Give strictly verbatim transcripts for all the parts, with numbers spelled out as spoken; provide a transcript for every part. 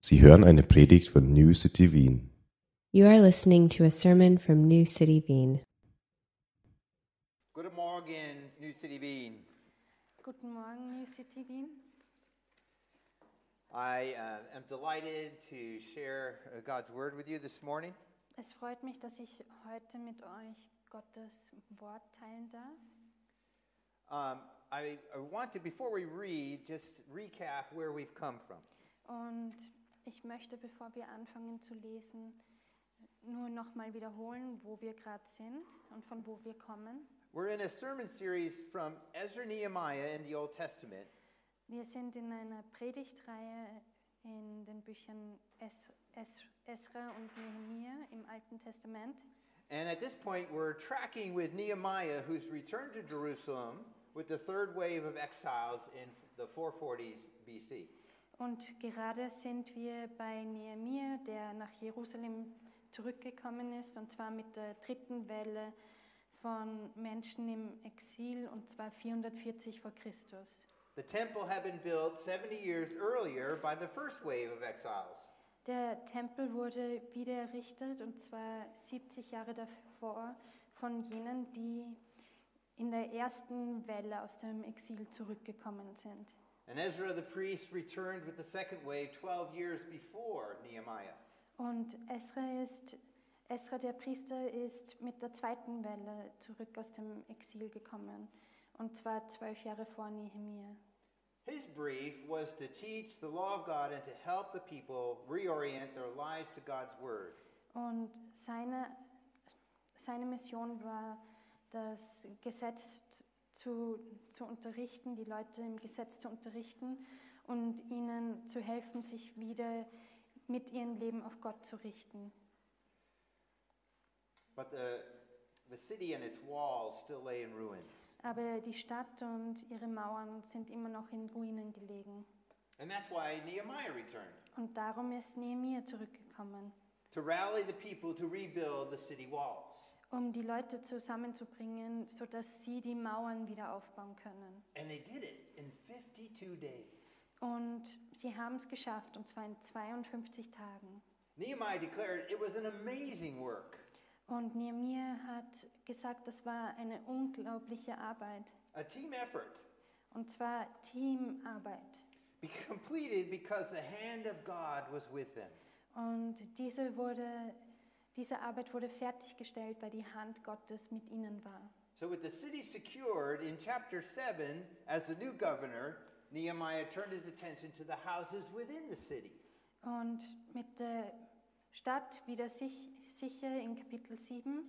Sie hören eine Predigt von New City Wien. You are listening to a sermon from New City Wien. Guten Morgen, New City Wien. Guten Morgen, New City Wien. I uh, am delighted to share uh, God's Word with you this morning. Es freut mich, dass ich heute mit euch Gottes Wort teilen darf. Um, I, I want to, before we read, just recap where we've come from. Und ich möchte, bevor wir anfangen zu lesen, nur nochmal wiederholen, wo wir gerade sind und von wo wir kommen. We're in a sermon series from Ezra Nehemiah in the Old Testament. Wir sind in einer Predigtreihe in den Büchern es, es, Esra und Nehemia im Alten Testament. And at this point, we're tracking with Nehemiah, who's returned to Jerusalem with the third wave of exiles in the four forties B C. Und gerade sind wir bei Nehemia, der nach Jerusalem zurückgekommen ist, und zwar mit der dritten Welle von Menschen im Exil, und zwar vierhundertvierzig vor Christus. The temple had been built seventy years earlier by the first wave of exiles. Der Tempel wurde wieder errichtet, und zwar siebzig Jahre davor von jenen, die in der ersten Welle aus dem Exil zurückgekommen sind. And Ezra the priest returned with the second wave twelve years before Nehemiah. Und Esra ist Esra der Priester ist mit der zweiten Welle zurück aus dem Exil gekommen, und zwar zwölf Jahre vor Nehemia. His brief was to teach the law of God and to help the people reorient their lives to God's word. Und seine, seine Mission war, das Gesetz zu, zu unterrichten, die Leute im Gesetz zu unterrichten und ihnen zu helfen, sich wieder mit ihrem Leben auf Gott zu richten. But the, the city and its walls still lay in ruins. Aber die Stadt und ihre Mauern sind immer noch in Ruinen gelegen. And that's why Nehemiah returned, Und darum ist Nehemia zurückgekommen, to rally the people to rebuild the city walls. um die Leute zusammenzubringen, sodass sie die Mauern wieder aufbauen können. And they did it in fifty-two days. Und sie haben es geschafft, und zwar in zweiundfünfzig Tagen. Nehemiah declared it was an amazing work. Und Nehemia hat gesagt, das war eine unglaubliche Arbeit. A team effort, Und zwar Teamarbeit. be completed because the hand of God was with them. Und diese, wurde, diese Arbeit wurde fertiggestellt, weil die Hand Gottes mit ihnen war. So with the city secured, in chapter seven, as the new governor, Nehemiah turned his attention to the houses within the city. Und mit der Stadt wieder sich, sicher in Kapitel sieben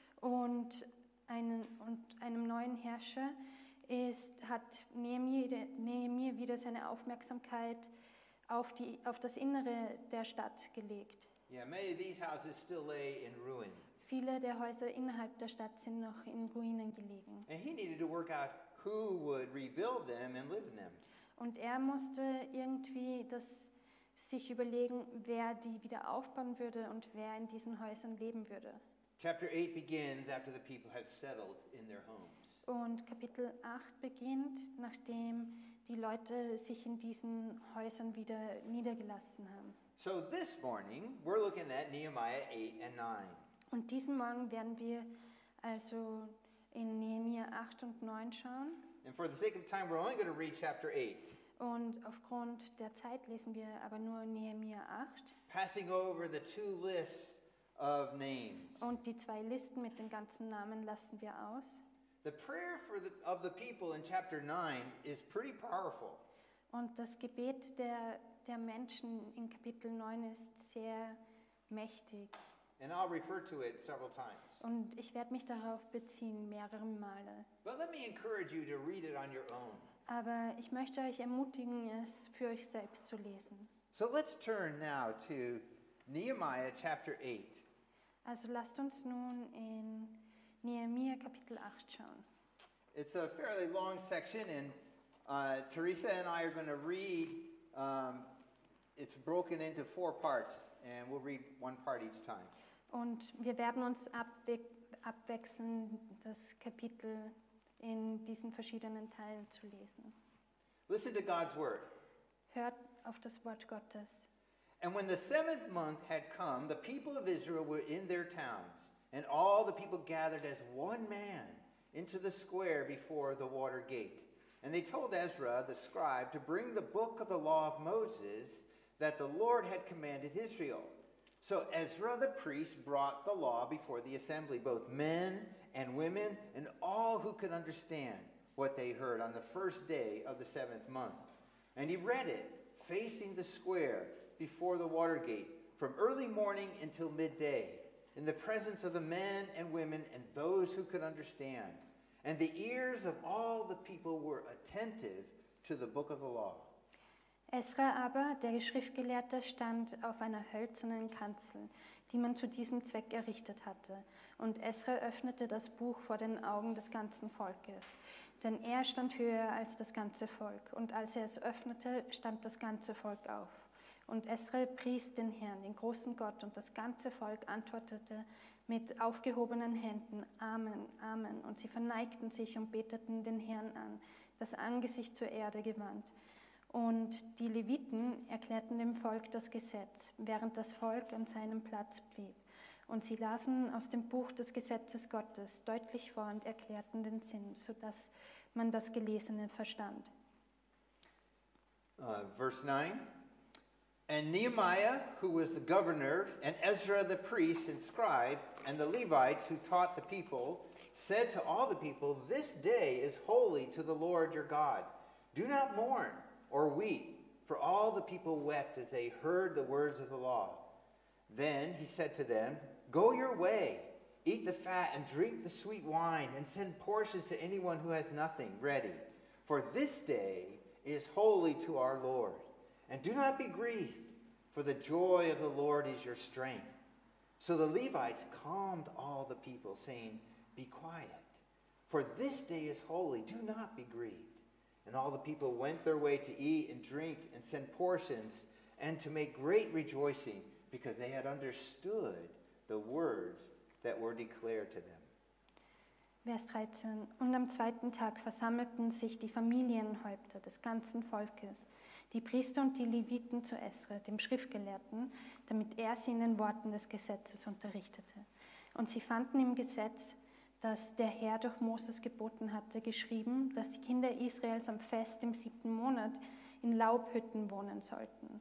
und, einen, und einem neuen Herrscher ist, hat Nehemia, Nehemia wieder seine Aufmerksamkeit auf, die, auf das Innere der Stadt gelegt. Yeah, many of these houses still lay in ruin. Viele der Häuser innerhalb der Stadt sind noch in Ruinen gelegen. And he needed to work out who would rebuild them and live in them. Und er musste irgendwie das sich überlegen, wer die wieder aufbauen würde und wer in diesen Häusern leben würde. Chapter eight begins after the people have settled in their homes. Und Kapitel acht beginnt, nachdem die Leute sich in diesen Häusern wieder niedergelassen haben. So this morning, we're looking at Nehemiah eight and nine. Und diesen Morgen werden wir also in Nehemia acht und neun schauen. And for the sake of time, we're only going to read chapter eight, Und aufgrund der Zeit lesen wir aber nur Nehemia acht. passing over the two lists of names. Und die zwei Listen mit den ganzen Namen lassen wir aus. The prayer for the, of the people in chapter nine is pretty powerful. Und das Gebet der, der Menschen in Kapitel neun ist sehr mächtig. And I'll refer to it several times. Und ich werde mich darauf beziehen, mehrere Male. But let me encourage you to read it on your own. Aber ich möchte euch ermutigen, es für euch selbst zu lesen. So let's turn now to Nehemiah chapter eight. Also lasst uns nun in Nehemia Kapitel acht schauen. It's a fairly long section, and uh, Teresa and I are going to read. Um, it's broken into four parts, and we'll read one part each time. Und wir werden uns abwe- abwechseln, das Kapitel in diesen verschiedenen Teilen zu lesen. Listen to God's word. Hört auf das Wort Gottes. And when the seventh month had come, the people of Israel were in their towns, and all the people gathered as one man into the square before the water gate. And they told Ezra, the scribe, to bring the book of the law of Moses that the Lord had commanded Israel. So Ezra the priest brought the law before the assembly, both men and women, and all who could understand what they heard on the first day of the seventh month. And he read it, facing the square before the water gate, from early morning until midday, in the presence of the men and women and those who could understand. And the ears of all the people were attentive to the book of the law. Esra aber, der Schriftgelehrte, stand auf einer hölzernen Kanzel, die man zu diesem Zweck errichtet hatte. Und Esra öffnete das Buch vor den Augen des ganzen Volkes. Denn er stand höher als das ganze Volk. Und als er es öffnete, stand das ganze Volk auf. Und Esra pries den Herrn, den großen Gott, und das ganze Volk antwortete mit aufgehobenen Händen, Amen, Amen. Und sie verneigten sich und beteten den Herrn an, das Angesicht zur Erde gewandt. Und die Leviten erklärten dem Volk das Gesetz, während das Volk an seinem Platz blieb. Und sie lasen aus dem Buch des Gesetzes Gottes deutlich vor und erklärten den Sinn, sodass man das Gelesene verstand. Uh, verse nine. And Nehemiah, who was the governor, and Ezra the priest and scribe, and the Levites who taught the people, said to all the people, "This day is holy to the Lord your God. Do not mourn or weep," for all the people wept as they heard the words of the law. Then he said to them, "Go your way, eat the fat and drink the sweet wine, and send portions to anyone who has nothing ready. For this day is holy to our Lord. And do not be grieved, for the joy of the Lord is your strength." So the Levites calmed all the people, saying, "Be quiet, for this day is holy. Do not be grieved." And all the people went their way to eat and drink and send portions and to make great rejoicing, because they had understood the words that were declared to them. Vers dreizehn. Und am zweiten Tag versammelten sich die Familienhäupter des ganzen Volkes, die Priester und die Leviten zu Esra, dem Schriftgelehrten, damit er sie in den Worten des Gesetzes unterrichtete. Und sie fanden im Gesetz, das der Herr durch Moses geboten hatte, geschrieben, dass die Kinder Israels am Fest im siebten Monat in Laubhütten wohnen sollten.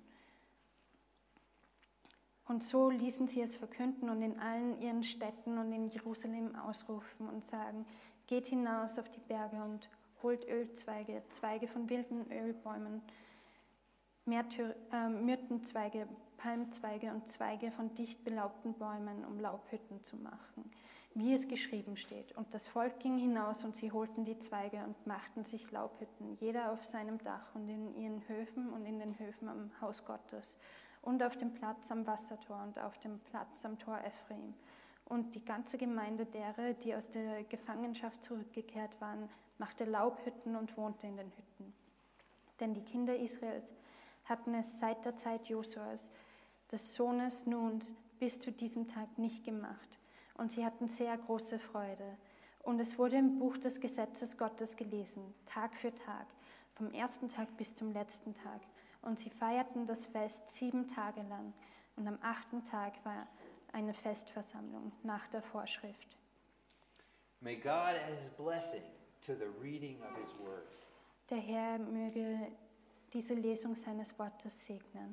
Und so ließen sie es verkünden und in allen ihren Städten und in Jerusalem ausrufen und sagen: Geht hinaus auf die Berge und holt Ölzweige, Zweige von wilden Ölbäumen, Myrthy- äh, Myrtenzweige, Palmzweige und Zweige von dicht belaubten Bäumen, um Laubhütten zu machen, wie es geschrieben steht. Und das Volk ging hinaus und sie holten die Zweige und machten sich Laubhütten, jeder auf seinem Dach und in ihren Höfen und in den Höfen am Haus Gottes und auf dem Platz am Wassertor und auf dem Platz am Tor Ephraim. Und die ganze Gemeinde derer, die aus der Gefangenschaft zurückgekehrt waren, machte Laubhütten und wohnte in den Hütten. Denn die Kinder Israels hatten es seit der Zeit Josuas, des Sohnes Nuns, bis zu diesem Tag nicht gemacht. Und sie hatten sehr große Freude. Und es wurde im Buch des Gesetzes Gottes gelesen, Tag für Tag, vom ersten Tag bis zum letzten Tag. Und sie feierten das Fest sieben Tage lang. Und am achten Tag war eine Festversammlung nach der Vorschrift. May God add his blessing to the reading of his word. Der Herr möge diese Lesung seines Wortes segnen.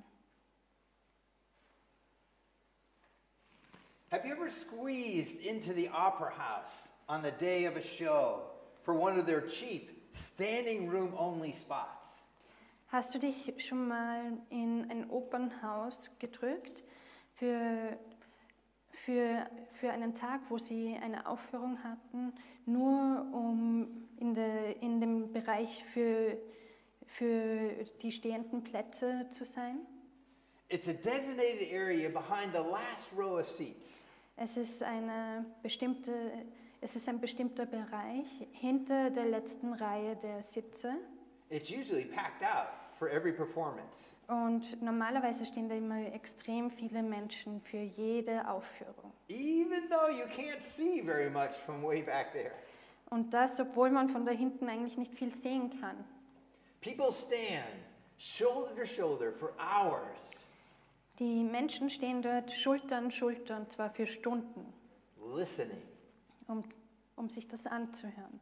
Have you ever squeezed into the opera house on the day of a show for one of their cheap standing room only spots? Hast du dich schon mal in ein Opernhaus gedrückt für, für, für einen Tag, wo sie eine Aufführung hatten, nur um in, der, in dem Bereich für, für die stehenden Plätze zu sein? It's a designated area behind the last row of seats. Es ist, eine bestimmte, es ist ein bestimmter Bereich hinter der letzten Reihe der Sitze. It's usually packed out for every performance. Und normalerweise stehen da immer extrem viele Menschen für jede Aufführung. Even though you can't see very much from way back there. Und das, obwohl man von da hinten eigentlich nicht viel sehen kann. People stand shoulder to shoulder for hours. Die Die Menschen stehen dort Schulter an Schulter und zwar für Stunden, listening. um, um sich das anzuhören.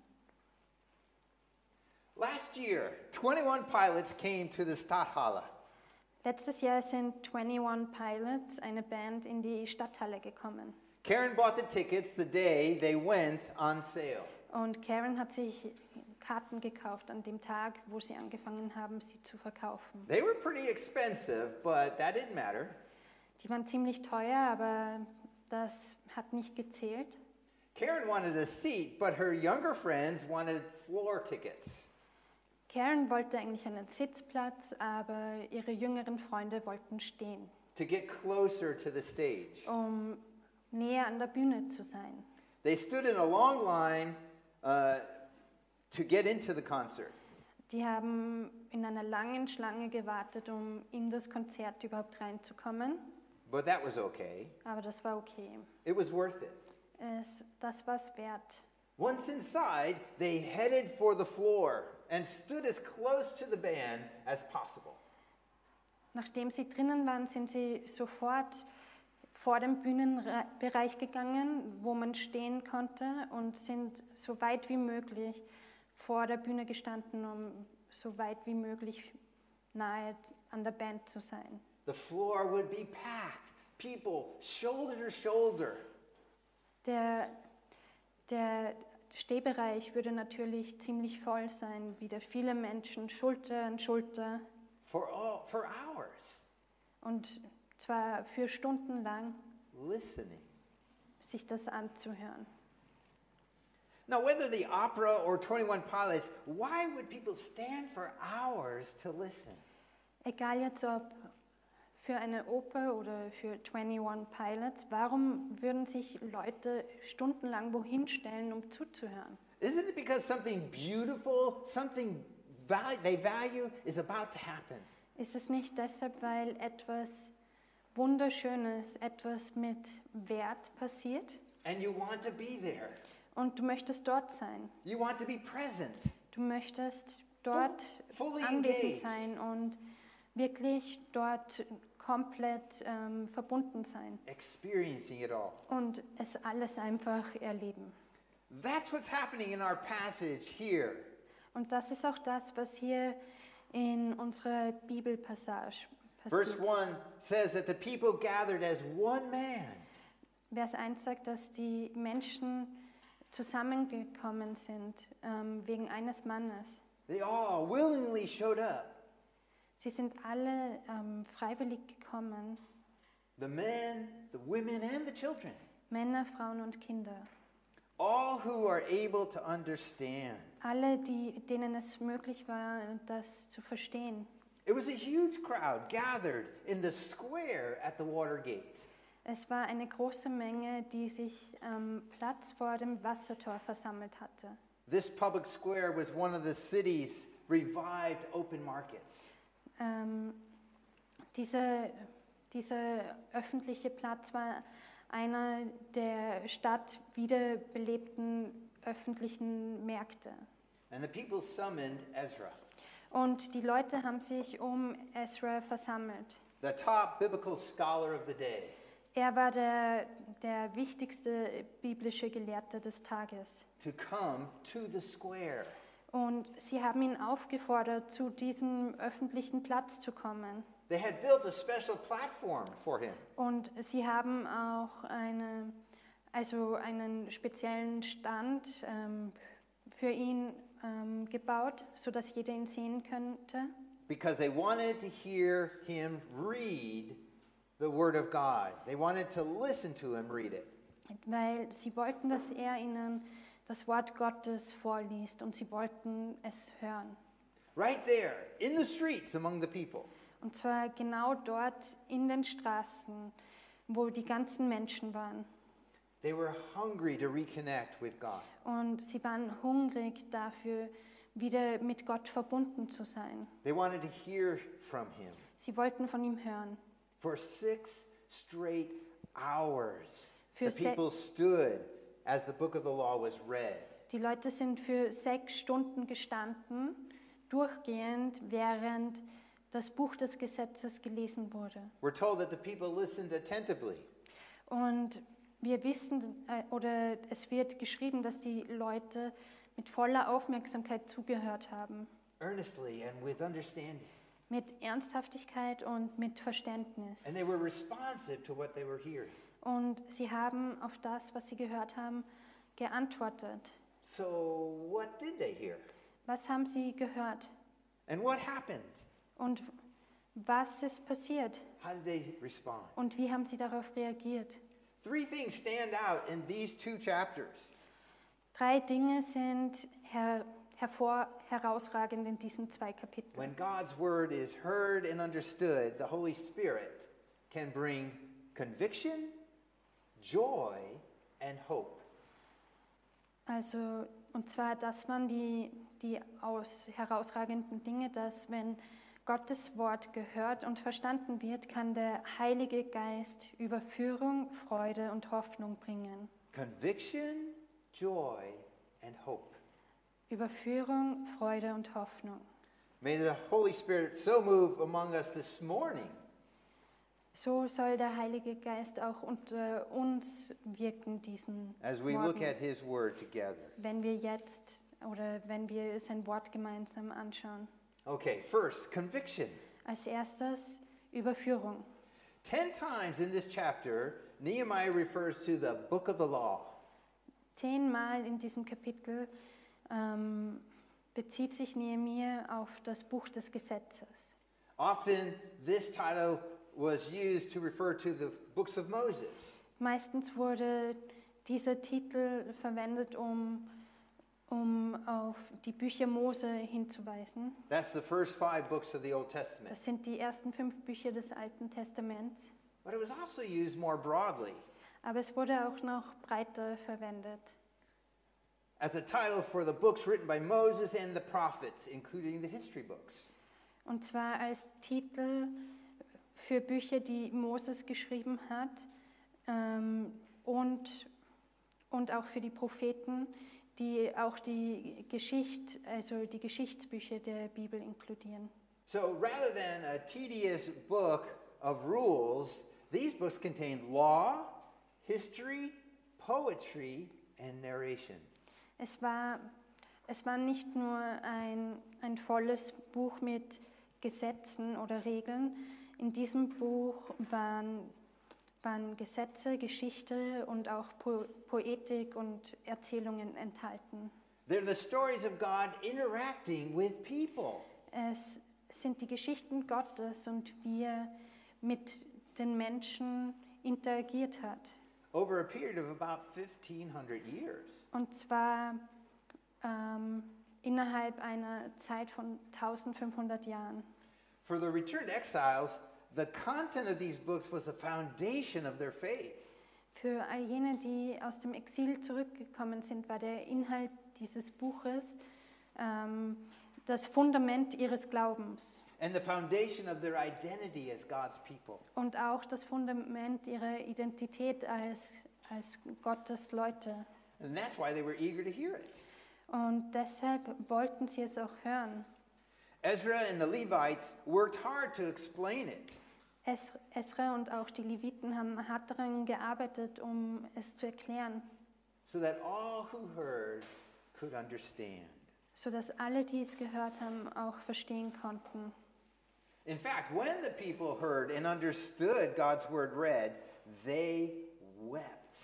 Last year, twenty-one pilots came to the Stadthalle. Letztes Jahr sind einundzwanzig Pilots, eine Band, in die Stadthalle gekommen. Karen bought the tickets the day they went on sale. Und Karen hat sich Karten gekauft an dem Tag, wo sie angefangen haben, sie zu verkaufen. They were pretty expensive, but that didn't matter. Die waren ziemlich teuer, aber das hat nicht gezählt. Karen wanted a seat, but her younger friends wanted floor tickets. Karen wollte eigentlich einen Sitzplatz, aber ihre jüngeren Freunde wollten stehen, To get closer to the stage. um näher an der Bühne zu sein. They stood in a long line uh, to get into the concert. Die haben in einer langen Schlange gewartet, um in das Konzert überhaupt reinzukommen, But that was okay. aber das war okay. It was worth it. Es, das war es wert. Once inside, they headed for the floor and stood as close to the band as possible. Nachdem sie drinnen waren, sind sie sofort vor den Bühnenbereich gegangen, wo man stehen konnte, und sind so weit wie möglich vor der Bühne gestanden, um so weit wie möglich nahe an der Band zu sein. The floor would be packed, people shoulder to shoulder. Der, der Stehbereich würde natürlich ziemlich voll sein, wieder viele Menschen Schulter an Schulter, For, all, for hours, und zwar für Stunden lang listening. sich das anzuhören. Now, whether the opera or twenty-one Pilots, why would people stand for hours to listen? Egal jetzt ob für eine Oper oder für einundzwanzig Pilots, warum würden sich Leute stundenlang wohin stellen, um zuzuhören? Isn't it because something beautiful, something val- they value is about to happen? Ist es nicht deshalb, weil etwas Wunderschönes, etwas mit Wert passiert And you want to be there. und du möchtest dort sein? You want to be present. Du möchtest dort Full- fully anwesend engaged. sein und wirklich dort komplett ähm, verbunden sein Experiencing it all. und es alles einfach erleben. That's what's happening in our passage here. Und das ist auch das, was hier in unserer Bibelpassage Verse passiert. one says that the people gathered as one man. Vers eins sagt, dass die Menschen zusammengekommen sind ähm, wegen eines Mannes. They all willingly showed up. Sie sind alle ähm, freiwillig gekommen, The men, the women, and the children. Männer, Frauen und Kinder. All who are able to understand. Alle, die, denen es möglich war, das zu verstehen. It was a huge crowd gathered in the square at the Watergate. Es war eine große Menge, die sich am Platz vor dem Wassertor versammelt hatte. This public square was one of the city's revived open markets. Ähm, diese, dieser öffentliche Platz war einer der Stadt wiederbelebten öffentlichen Märkte. And the people summoned Ezra, Und die Leute haben sich um Ezra versammelt. the top biblical scholar of the day. Er war der, der wichtigste biblische Gelehrte des Tages. To come to the square. Und sie haben ihn aufgefordert, zu diesem öffentlichen Platz zu kommen. They had built a special platform for him. Und sie haben auch eine, also einen speziellen Stand ähm, für ihn ähm, gebaut, sodass jeder ihn sehen könnte. Because they wanted to hear him read the Word of God. They wanted to listen to him read it. Weil sie wollten, dass er ihnen das Wort Gottes vorliest und sie wollten es hören. Right there, in the streets among the people. Und zwar genau dort in den Straßen, wo die ganzen Menschen waren. They were hungry to reconnect with God. Und sie waren hungrig dafür, wieder mit Gott verbunden zu sein. They wanted to hear from him. Sie wollten von ihm hören. For six straight hours, Für the se- people stood as the book of the law was read. Die Leute sind für sechs Stunden gestanden, durchgehend, während das Buch des Gesetzes gelesen wurde. We're told that the people listened attentively. Und wir wissen, äh, oder es wird geschrieben, dass die Leute mit voller Aufmerksamkeit zugehört haben, Earnestly and with understanding. mit Ernsthaftigkeit und mit Verständnis. And they were responsive to what they were hearing. Und sie haben auf das, was sie gehört haben, geantwortet. So, what did they hear? Was haben sie gehört? And what happened? Und was ist passiert? How did they respond? Und wie haben sie darauf reagiert? Three things stand out in these two chapters. Drei Dinge sind her hervor herausragend in diesen zwei Kapiteln. When God's word is heard and understood, the Holy Spirit can bring conviction, joy, and hope. Also, und zwar, dass man die, die aus herausragenden Dinge, dass wenn Gottes Wort gehört und verstanden wird, kann der Heilige Geist Überführung, Freude und Hoffnung bringen. Conviction, joy, and hope. Überführung, Freude und Hoffnung. May the Holy Spirit so move among us this morning So soll der Heilige Geist auch unter uns wirken, diesen as we look Morgen, at His word together. wenn wir jetzt oder wenn wir sein Wort gemeinsam anschauen. Okay, first, conviction. Als erstes Überführung. Ten times in this chapter, Nehemiah refers to the book of the law. Zehnmal in diesem Kapitel ähm, bezieht sich Nehemia auf das Buch des Gesetzes. Often, this title was used to refer to the books of Moses. Meistens wurde dieser Titel verwendet, um, um auf die Bücher Mose hinzuweisen. That's the first five books of the Old Testament. Das sind die ersten fünf Bücher des Alten Testaments. But it was also used more broadly Aber es wurde auch noch breiter verwendet. as a title for the books written by Moses and the prophets, including the history books. Und zwar als Titel für Bücher, die Moses geschrieben hat ähm, und, und auch für die Propheten, die auch die Geschichte, also die Geschichtsbücher der Bibel inkludieren. So rather than a tedious book of rules, these books contain law, history, poetry, and narration. Es war, es war nicht nur ein, ein volles Buch mit Gesetzen oder Regeln. In diesem Buch waren, waren Gesetze, Geschichte und auch po Poetik und Erzählungen enthalten. They're the stories of God interacting with people. Es sind die Geschichten Gottes und wie er mit den Menschen interagiert hat. Over a period of about fifteen hundred years. Und zwar ähm, innerhalb einer Zeit von eintausendfünfhundert Jahren. For the returned exiles, the content of these books was the foundation of their faith. Für all jene, die aus dem Exil zurückgekommen sind, war der Inhalt dieses Buches ähm, das Fundament ihres Glaubens And the foundation of their identity as God's people. und auch das Fundament ihrer Identität als, als Gottes Leute. And that's why they were eager to hear it. Und deshalb wollten sie es auch hören. Ezra and the Levites worked hard to explain it. Es, Esra und auch die Leviten haben hart daran gearbeitet, um es zu erklären, so that all who heard could understand. sodass alle, die es gehört haben, auch verstehen konnten. In fact, when the people heard and understood God's word read, they wept.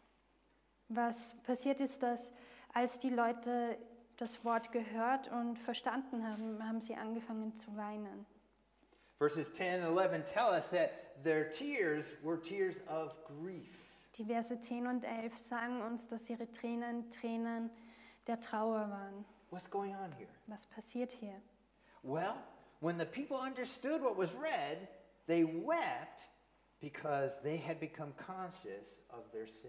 Was passiert ist, dass als die Leute das Wort gehört und verstanden haben, haben sie angefangen zu weinen. Verses ten and eleven tell us that their tears were tears of grief. Die Verse zehn und elf sagen uns, dass ihre Tränen Tränen der Trauer waren. What's going on here? Was passiert hier? Well, when the people understood what was read, they wept because they had become conscious of their sin.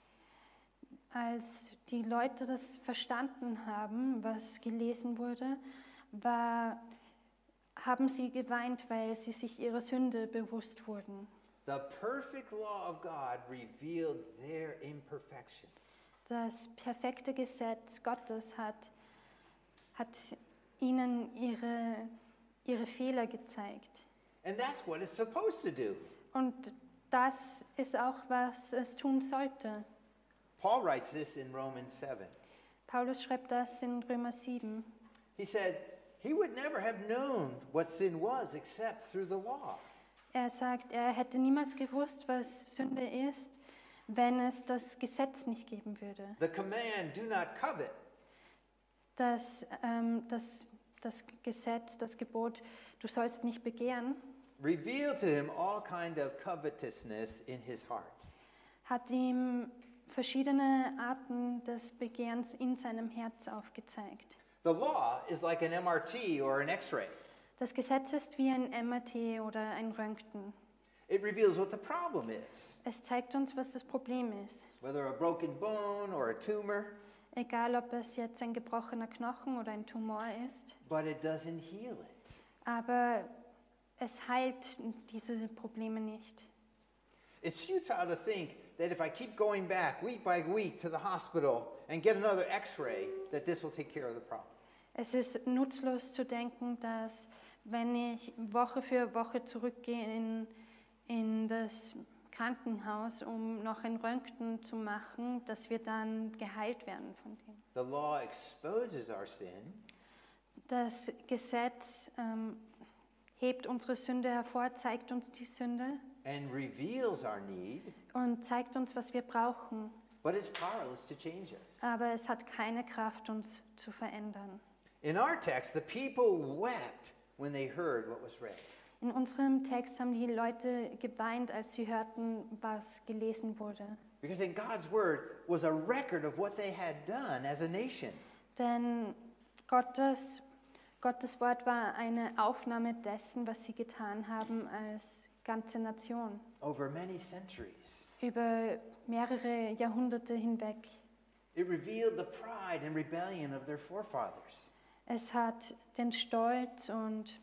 Als die Leute das verstanden haben, was gelesen wurde, war, haben sie geweint, weil sie sich ihrer Sünde bewusst wurden. The perfect law of God revealed their imperfections. Das perfekte Gesetz Gottes hat, hat ihnen ihre, ihre Fehler gezeigt. And that's what it's supposed to do. Und das ist auch, was es tun sollte. Paul writes this in Romans seven. Paulus schreibt das in Römer sieben. He said, he would never have known what sin was except through the law. Er sagt, er hätte niemals gewusst, was Sünde ist, wenn es das Gesetz nicht geben würde. The command, do not covet, Das, ähm, das, das Gesetz, das Gebot, du sollst nicht begehren, revealed to him all kind of covetousness in his heart. hat ihm verschiedene Arten des Begehrens in seinem Herz aufgezeigt. The law is like an M R T or an X-ray. Das Gesetz ist wie ein M R T oder ein Röntgen. It reveals what the problem is, Es zeigt uns, was das Problem ist. whether a broken bone or a tumor, Egal, ob es jetzt ein gebrochener Knochen oder ein Tumor ist. but it doesn't heal it. Aber es heilt diese Probleme nicht. It's futile to think that if I keep going back week by week to the hospital and get another X-ray, that this will take care of the problem. Es ist nutzlos zu denken, dass wenn ich Woche für Woche zurückgehe in, in das Krankenhaus, um noch ein Röntgen zu machen, dass wir dann geheilt werden von dem. The law exposes our sin, Das Gesetz ähm, hebt unsere Sünde hervor, zeigt uns die Sünde and reveals our need, und zeigt uns, was wir brauchen. but it's powerless to change us. Aber es hat keine Kraft, uns zu verändern. In our text, the people wept when they heard what was read. In unserem Text haben die Leute geweint, als sie hörten, was gelesen wurde. Because in God's word was a record of what they had done as a nation. Denn Gottes, Gottes Wort war eine Aufnahme dessen, was sie getan haben als ganze Nation. Over many centuries. Über mehrere Jahrhunderte hinweg. It revealed the pride and rebellion of their forefathers. Es hat den Stolz und,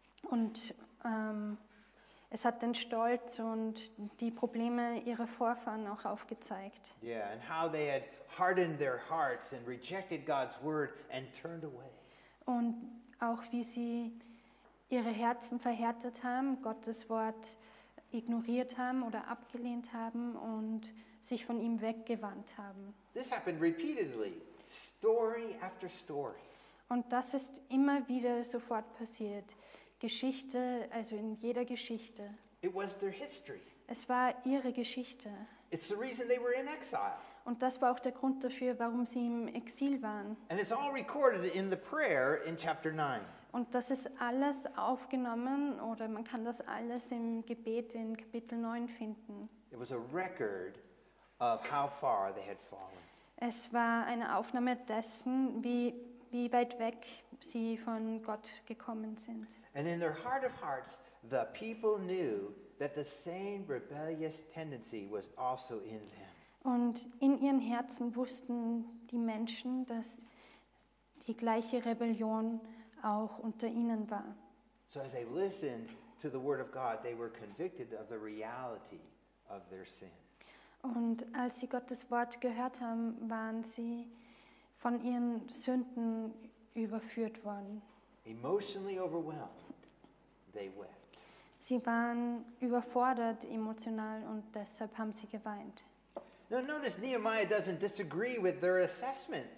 und ähm, es hat den Stolz und die Probleme ihrer Vorfahren auch aufgezeigt. Yeah, and how they had hardened their hearts and rejected God's word and turned away. Und auch wie sie ihre Herzen verhärtet haben, Gottes Wort ignoriert haben oder abgelehnt haben und sich von ihm weggewandt haben. This happened repeatedly, story after story. Und das ist immer wieder sofort passiert. Geschichte, also in jeder Geschichte. It was their history. Es war ihre Geschichte. It's the reason they were in exile. Und das war auch der Grund dafür, warum sie im Exil waren. And it's all recorded in the prayer in chapter nine. Und das ist alles aufgenommen oder man kann das alles im Gebet in Kapitel neun finden. It was a record of how far they had fallen. Es war eine Aufnahme dessen, wie, wie weit weg sie von Gott gekommen sind. And in their heart of hearts, the people knew that the same rebellious tendency was also in them. Und in ihren Herzen wussten die Menschen, dass die gleiche Rebellion auch unter ihnen war. So as they listened to the word of God, they were convicted of the reality of their sin. Und als sie Gottes Wort gehört haben, waren sie von ihren Sünden überführt worden. Emotionally overwhelmed, they wept. Sie waren überfordert emotional und deshalb haben sie geweint. Now notice Nehemiah doesn't disagree with their assessment.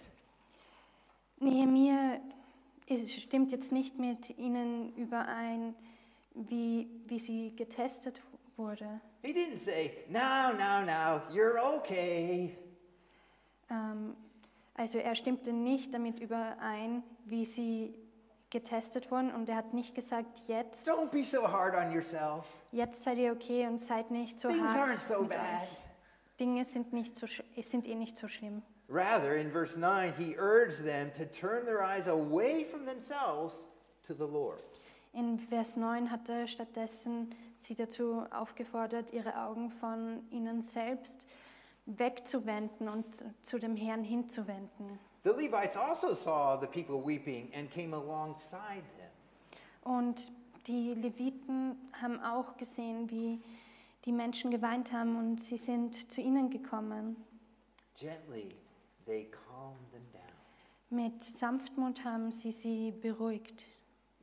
Nehemia ist, stimmt jetzt nicht mit ihnen überein, wie, wie sie getestet wurde. He didn't say, now, now, now, you're okay. Ähm, also er stimmte nicht damit überein, wie sie getestet wurden und er hat nicht gesagt, jetzt, Don't be so hard on yourself. jetzt seid ihr okay und seid nicht so Things hart aren't so mit bad. euch. Dinge sind, nicht so, sch- sind eh nicht so schlimm. Rather, in verse nine, he urged them to turn their eyes away from themselves to the Lord. In Vers neun hat er stattdessen sie dazu aufgefordert, ihre Augen von ihnen selbst wegzuwenden und zu dem Herrn hinzuwenden. The Levites also saw the people weeping and came alongside them. Und die Leviten haben auch gesehen, wie die Menschen geweint haben und sie sind zu ihnen gekommen. Gently, they calmed them down. Mit Sanftmut haben sie sie beruhigt.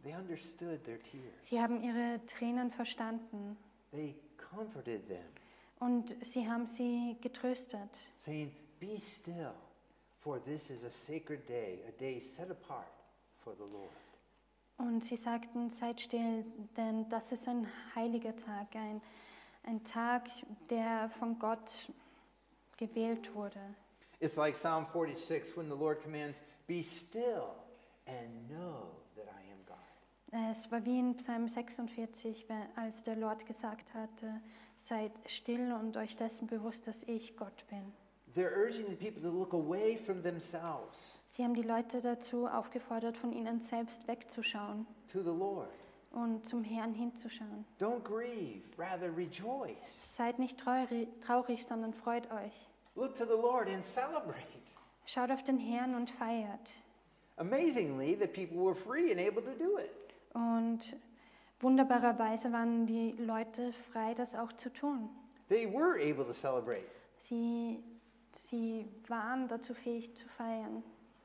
They understood their tears. Sie haben ihre Tränen verstanden They comforted them, und sie haben sie getröstet, saying, "Be still, for this is a sacred day, a day set apart for the Lord." und sie sagten, seid still, denn das ist ein heiliger Tag, ein, ein Tag, der von Gott gewählt wurde. It's like Psalm forty-six when the Lord commands, "Be still and know that I am God." Es war wie in Psalm sechsundvierzig, wenn- als der Lord gesagt hatte, seid still und euch dessen bewusst, dass ich Gott bin. They're urging the people to look away from themselves Sie haben die Leute dazu aufgefordert, von ihnen selbst wegzuschauen to the Lord. und zum Herrn hinzuschauen. Don't grieve, rather rejoice. Seid nicht traurig, traurig, sondern freut euch. Look to the Lord and celebrate. Schaut auf den Herrn und feiert. Amazingly, the people were free and able to do it. Und wunderbarerweise waren die Leute frei, das auch zu tun. They were able to celebrate. Sie, sie waren dazu fähig zu feiern.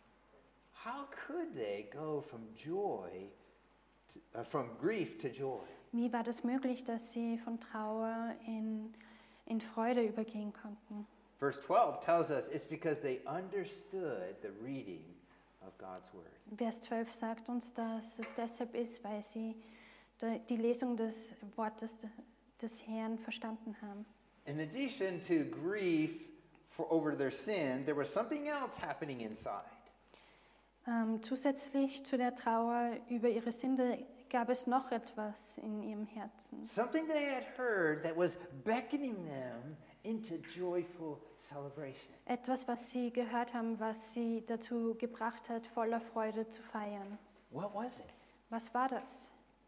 How could they go from joy, to, uh, from grief to joy? Wie war das möglich, dass sie von Trauer in, in Freude übergehen konnten? Verse twelve tells us it's because they understood the reading of God's word. Vers zwölf sagt uns, dass es deshalb ist, weil sie die die Lesung des Wortes des Herrn verstanden haben. In addition to grief for over their sin, there was something else happening inside. Ähm, zusätzlich zu der Trauer über ihre Sünde gab es noch etwas in ihrem Herzen. Something they had heard that was beckoning them into joyful celebration. Etwas, was sie gehört haben, was sie dazu gebracht hat, voller Freude zu feiern. What was it? Was war das?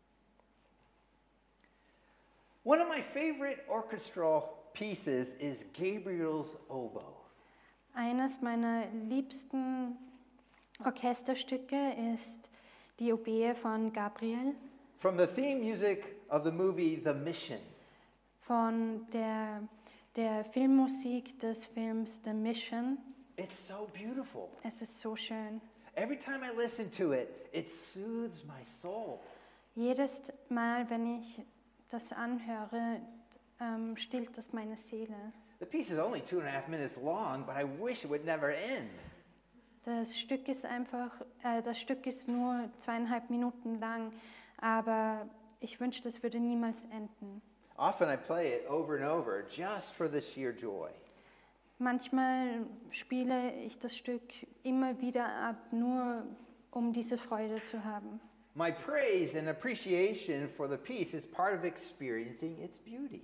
One of my favorite orchestral pieces is Gabriel's oboe. Eines meiner liebsten Orchesterstücke ist die Oboe von Gabriel, From the theme music of the movie The Mission. von der, der Filmmusik des Films The Mission. It's so beautiful. Es ist so schön. Every time I listen to it, it soothes my soul. Jedes Mal, wenn ich das anhöre, ähm, stillt das meine Seele. The piece is only two and a half minutes long, but I wish it would never end. Das Stück ist einfach, äh, das Stück ist nur zweieinhalb Minuten lang, aber ich wünsche, das würde niemals enden. Often I play it over and over just for the sheer joy. Manchmal spiele ich das Stück immer wieder ab, nur um diese Freude zu haben. My praise and appreciation for the piece is part of experiencing its beauty.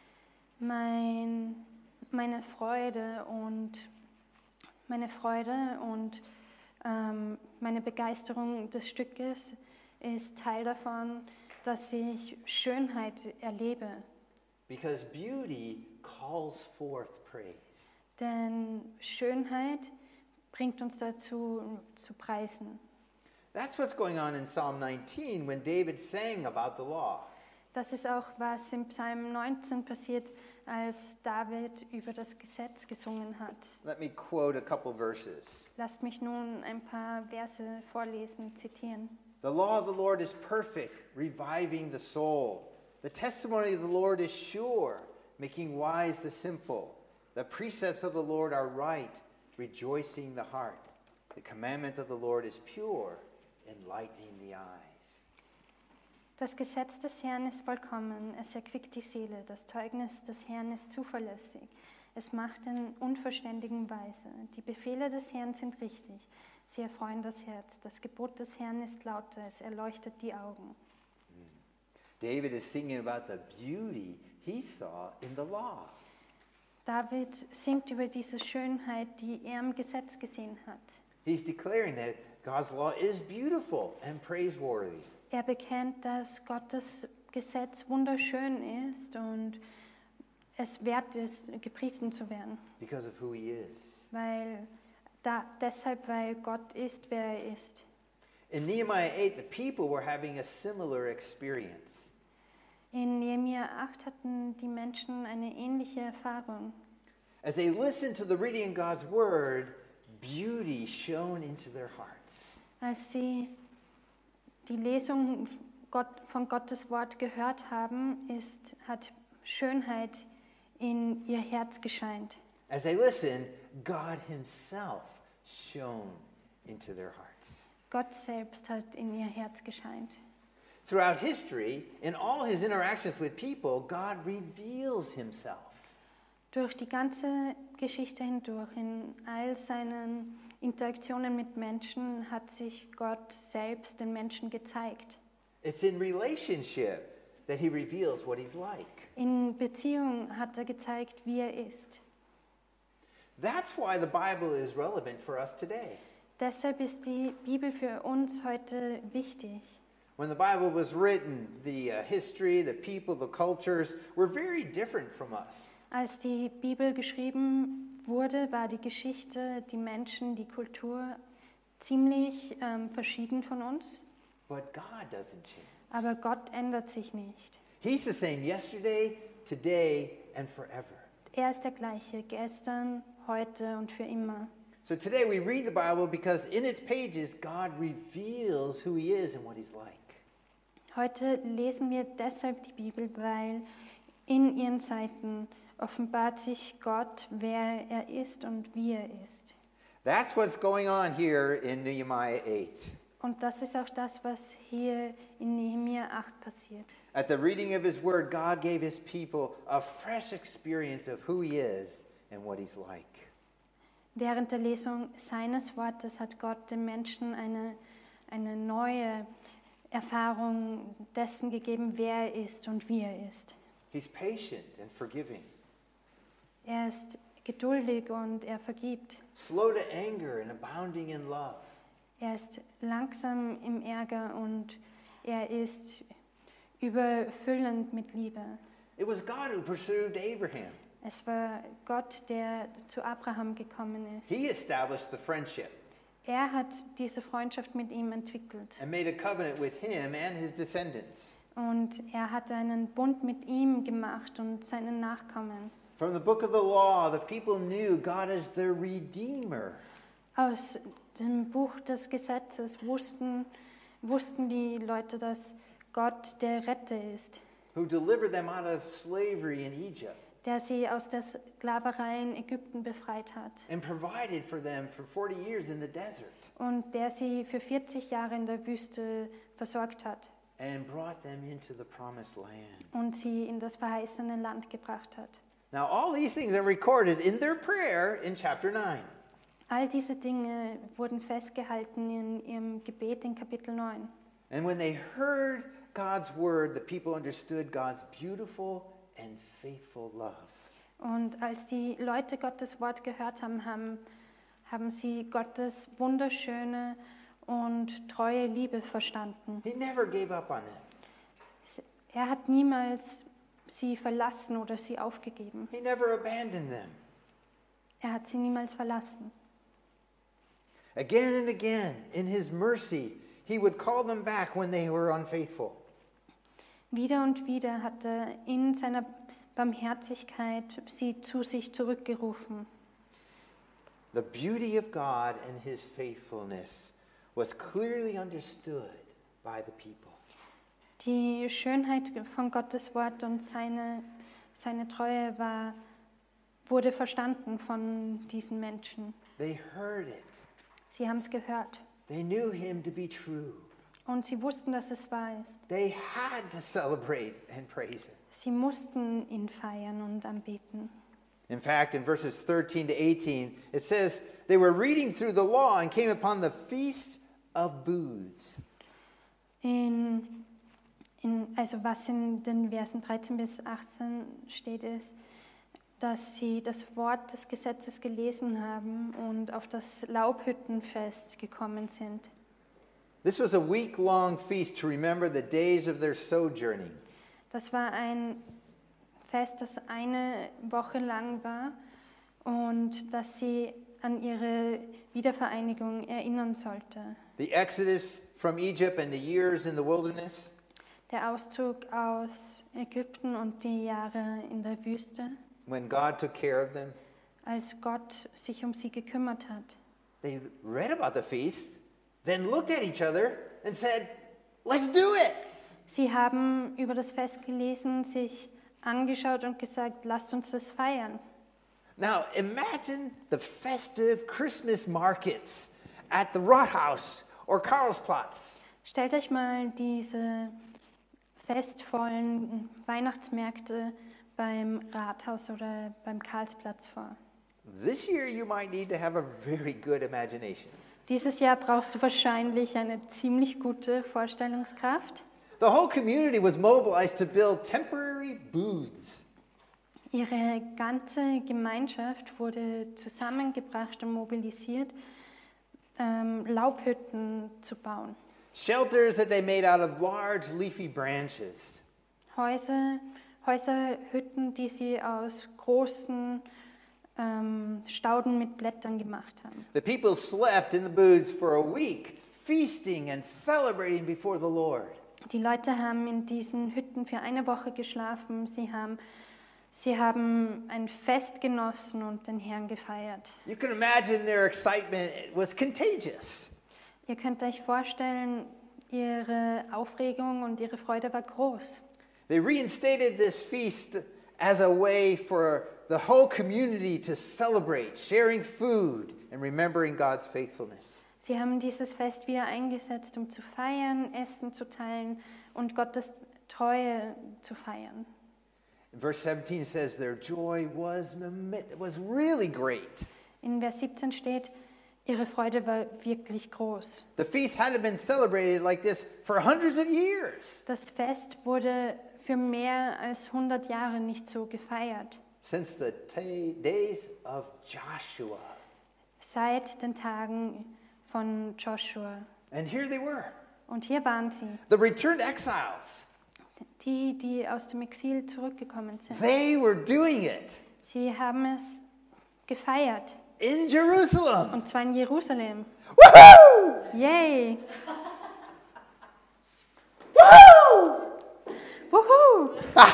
Mein, meine Freude und meine Freude und ähm, meine Begeisterung des Stückes ist Teil davon, dass ich Schönheit erlebe. Because beauty calls forth praise. Denn Schönheit bringt uns dazu zu preisen. That's what's going on in Psalm nineteen when David sang about the law. Das ist auch, was im Psalm neunzehn passiert, als David über das Gesetz gesungen hat. Let me quote a couple verses. Lasst mich nun ein paar Verse vorlesen, zitieren. The law of the Lord is perfect, reviving the soul. The testimony of the Lord is sure, making wise the simple. The precepts of the Lord are right, rejoicing the heart. The commandment of the Lord is pure, enlightening the eyes. Das Gesetz des Herrn ist vollkommen, es erquickt die Seele. Das Zeugnis des Herrn ist zuverlässig. Es macht den Unverständigen weise. Die Befehle des Herrn sind richtig. Sie erfreuen das Herz. Das Gebot des Herrn ist lauter. Es erleuchtet die Augen. David is singing about the beauty he saw in the law. David singt über diese Schönheit, die er im Gesetz gesehen hat. He's declaring that God's law is beautiful and praiseworthy. Er bekennt, dass Gottes Gesetz wunderschön ist und es wert ist, gepriesen zu werden. Because of who he is. Weil da, deshalb, weil Gott ist, wer er ist. In Nehemiah eight, the people were having a similar experience. In Nehemia acht hatten die Menschen eine ähnliche Erfahrung. As they listened to the reading of God's word, beauty shone into their hearts. Als sie die Lesung Gott, von Gottes Wort gehört haben, ist, hat Schönheit in ihr Herz gescheint. As they listened, God himself shone into their hearts. Gott selbst hat in ihr Herz gescheint. Throughout history, in all his interactions with people, God reveals himself. Durch die ganze Geschichte hindurch, in all seinen Interaktionen mit Menschen, hat sich Gott selbst den Menschen gezeigt. It's in relationship that he reveals what he's like. In Beziehung hat er gezeigt, wie er ist. That's why the Bible is relevant for us today. Deshalb ist die Bibel für uns heute wichtig. When the Bible was written, the uh, history, the people, the cultures were very different from us. Als die Bibel geschrieben wurde, war die Geschichte, die Menschen, die Kultur ziemlich ähm, verschieden von uns. But God doesn't change. Aber Gott ändert sich nicht. He's the same yesterday, today, and forever. Er ist der gleiche, gestern, heute und für immer. So today we read the Bible because in its pages God reveals who he is and what he's like. Heute lesen wir deshalb die Bibel, weil in ihren Seiten offenbart sich Gott, wer er ist und wie er ist. That's what's going on here in Nehemiah eight. Und das ist auch das, was hier in Nehemia acht passiert. At the reading of his word, God gave his people a fresh experience of who he is and what he's like. Während der Lesung seines Wortes hat Gott den Menschen eine, eine neue Erfahrung dessen gegeben, wer er ist und wie er ist. He's patient and forgiving, Er ist geduldig und er vergibt. slow to anger and abounding in love. Er ist langsam im Ärger und er ist überfüllend mit Liebe. It was God who pursued Abraham. Es war Gott, der zu Abraham gekommen ist. He established the friendship Er hat diese Freundschaft mit ihm entwickelt and made a covenant with him and his descendants. und er hat einen Bund mit ihm gemacht und seinen Nachkommen. From the book of the law, the people knew God as their Redeemer. Aus dem Buch des Gesetzes wussten, wussten die Leute, dass Gott der Retter ist, Who delivered them out of slavery in Egypt der sie aus der Sklaverei in Ägypten befreit hat and provided for them for forty years in the desert und der sie für vierzig Jahre in der Wüste versorgt hat and brought them into the promised land. und sie in das verheißene Land gebracht hat. Now, all these things are recorded in their prayer in chapter nine. All diese Dinge wurden festgehalten in ihrem Gebet in Kapitel neun. And when they heard God's word, the people understood God's beautiful and faithful love. Und als die Leute Gottes Wort gehört haben, haben, haben sie Gottes wunderschöne und treue Liebe verstanden. He never gave up on them. Er hat niemals sie verlassen oder sie aufgegeben. He never abandoned them. Er hat sie niemals verlassen. Again and again, in his mercy, he would call them back when they were unfaithful. Wieder und wieder hat er in seiner Barmherzigkeit sie zu sich zurückgerufen. The beauty of God and his faithfulness was clearly understood by the people. Die Schönheit von Gottes Wort und seine, seine Treue war, wurde verstanden von diesen Menschen. They heard it. Sie haben es gehört They knew him to be true. und sie wussten, dass es wahr ist. They had to celebrate and praise him. Sie mussten ihn feiern und anbeten. In fact, in verses thirteen to eighteen, it says, they were reading through the law and came upon the feast of booths. In, in, also was in den Versen dreizehn bis achtzehn steht, ist, dass sie das Wort des Gesetzes gelesen haben und auf das Laubhüttenfest gekommen sind. This was a week-long feast to remember the days of their sojourning. Das war ein Fest, das eine Woche lang war und das sie an ihre Wiedervereinigung erinnern sollte. The exodus from Egypt and the years in the wilderness, Der Auszug aus Ägypten und die Jahre in der Wüste, when God took care of them. als Gott sich um sie gekümmert hat. They read about the feast, then looked at each other and said, Let's do it. Sie haben über das Fest gelesen, sich angeschaut und gesagt, lasst uns das feiern. Now, imagine the festive Christmas markets at the Rathaus or Karlsplatz. Stellt euch mal diese festvollen Weihnachtsmärkte beim Rathaus oder beim Karlsplatz vor. This year, you might need to have a very good imagination. Dieses Jahr brauchst du wahrscheinlich eine ziemlich gute Vorstellungskraft. The whole community was mobilized to build temporary booths. Ihre ganze Gemeinschaft wurde zusammengebracht und mobilisiert, ähm, Laubhütten zu bauen. Shelters that they made out of large leafy branches. Häuser, Häuserhütten, die sie aus großen ähm, Stauden mit Blättern gemacht haben. The people slept in the booths for a week, feasting and celebrating before the Lord. Die Leute haben in diesen Hütten für eine Woche geschlafen. Sie haben, sie haben ein Fest genossen und den Herrn gefeiert. You can imagine their excitement was contagious. Ihr könnt euch vorstellen, ihre Aufregung und ihre Freude war groß. They reinstated this feast as a way for the whole community to celebrate, sharing food and remembering God's faithfulness. Sie haben dieses Fest wieder eingesetzt, um zu feiern, Essen zu teilen und Gottes Treue zu feiern. Verse seventeen says their joy was, was really great. In Vers siebzehn steht, ihre Freude war wirklich groß. The feast hadn't been celebrated like this for hundreds of years. Das Fest wurde für mehr als hundert Jahre nicht so gefeiert. Since the ta- days of Joshua. Seit den Tagen von Joshua. And here they were. Und hier waren sie, The returned exiles. die, die aus dem Exil zurückgekommen sind. They were doing it Sie haben es gefeiert, in Jerusalem. und zwar in Jerusalem. Woohoo! Yay! Woohoo! Wuhu!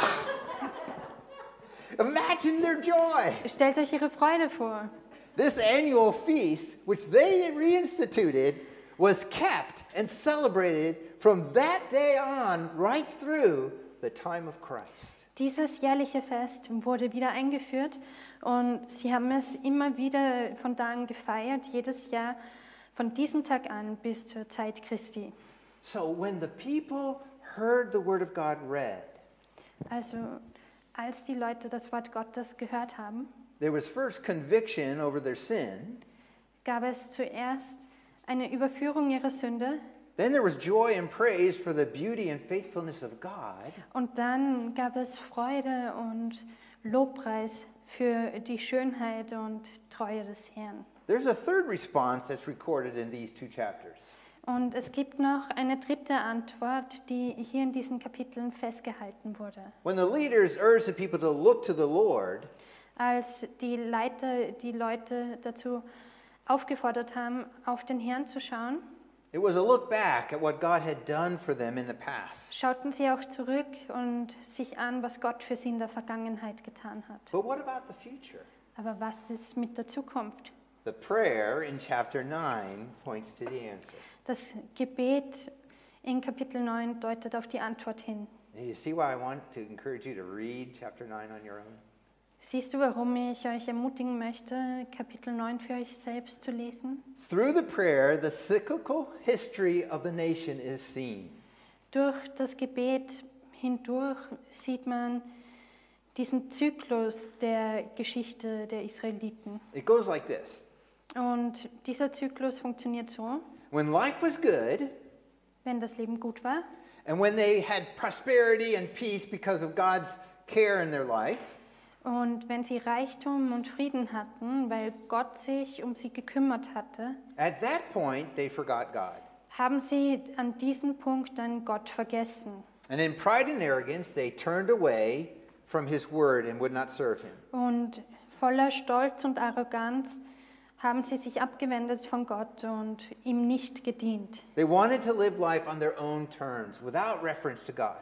Imagine their joy. Stellt euch ihre Freude vor. This annual feast, which they reinstituted, was kept and celebrated from that day on right through the time of Christ. Dieses jährliche Fest wurde wieder eingeführt und sie haben es immer wieder von da an gefeiert, jedes Jahr von diesem Tag an bis zur Zeit Christi. So when the people heard the word of God read, Also als die Leute das Wort Gottes gehört haben, there was first conviction over their sin. gab es zuerst eine Überführung ihrer Sünde Then there was joy and praise for the beauty and faithfulness of God. und dann gab es Freude und Lobpreis für die Schönheit und Treue des Herrn. There's a third response that's recorded in these two chapters. Und es gibt noch eine dritte Antwort, die hier in diesen Kapiteln festgehalten wurde. When the leaders urged the people to look to the Lord, Als die Leiter die Leute dazu aufgefordert haben, auf den Herrn zu schauen, it was a look back at what God had done for them in the past. schauten sie auch zurück und sich an, was Gott für sie in der Vergangenheit getan hat. But what about the future? Aber was ist mit der Zukunft? The prayer in chapter nine points to the answer. Das Gebet in Kapitel neun deutet auf die Antwort hin. You see why I want to encourage you to read chapter nine on your own? Siehst du, warum ich euch ermutigen möchte, Kapitel neun für euch selbst zu lesen? Through the prayer, the cyclical history of the nation is seen. Durch das Gebet hindurch sieht man diesen Zyklus der Geschichte der Israeliten. It goes like this. Und dieser Zyklus funktioniert so: When life was good, Wenn das Leben gut war and when they had prosperity and peace because of God's care in their life, und wenn sie Reichtum und Frieden hatten, weil Gott sich um sie gekümmert hatte, at that point they forgot God. haben sie an diesem Punkt dann Gott vergessen. And in pride and arrogance, they turned away from his word and would not serve him. Und voller Stolz und Arroganz haben sie sich abgewendet von Gott und ihm nicht gedient. They wanted to live life on their own terms, without reference to God.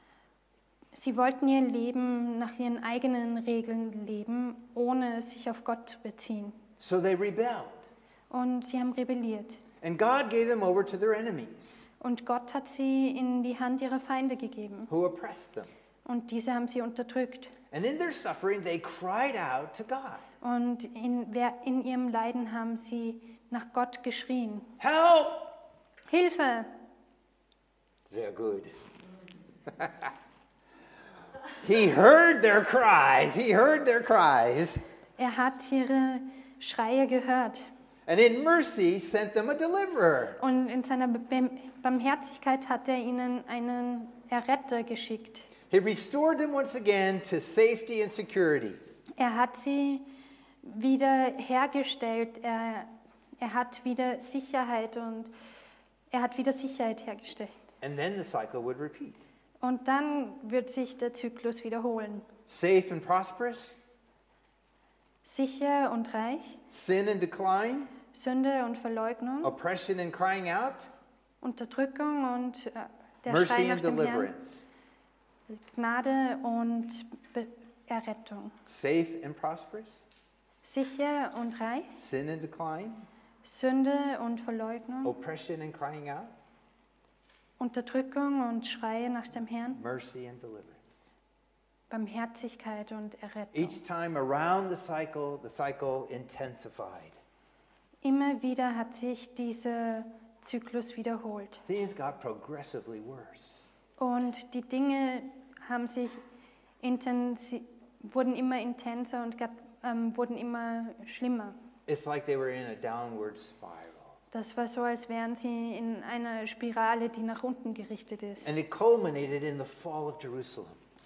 Sie wollten ihr Leben nach ihren eigenen Regeln leben, ohne sich auf Gott zu beziehen. So they rebelled. Und sie haben rebelliert. And God gave them over to their enemies, Und Gott hat sie in die Hand ihrer Feinde gegeben. who oppressed them. Und diese haben sie unterdrückt. And in their suffering, they cried out to God. Und in, wer- in ihrem Leiden haben sie nach Gott geschrien. Help! Hilfe! Sehr good. He heard their cries. He heard their cries. Er hat ihre Schreie gehört. And in mercy sent them a deliverer. Und in seiner Be- Barmherzigkeit hat er ihnen einen Erretter geschickt. He restored them once again to safety and security. Er hat sie wieder hergestellt. Er, er hat wieder Sicherheit und er hat wieder Sicherheit hergestellt. And then the cycle would repeat. Und dann wird sich der Zyklus wiederholen. Safe and prosperous, Sicher und reich, sin and decline, Sünde und Verleugnung, oppression and crying out, Unterdrückung und äh, der Schrei mercy nach and dem Herrn, deliverance. Gnade und Be Errettung. Safe and prosperous, Sicher und reich, sin and decline, Sünde und Verleugnung, oppression and crying out, Unterdrückung und Schreie nach dem Herrn, mercy and deliverance. Barmherzigkeit und Errettung. Each time around the cycle, the cycle intensified. Immer wieder hat sich dieser Zyklus wiederholt. Things got progressively worse. Und die Dinge haben sich intensi wurden immer intenser und gab, ähm, wurden immer schlimmer. It's like they were in a downward spiral. Das war so, als wären sie in einer Spirale, die nach unten gerichtet ist. And it culminated in the fall of Jerusalem.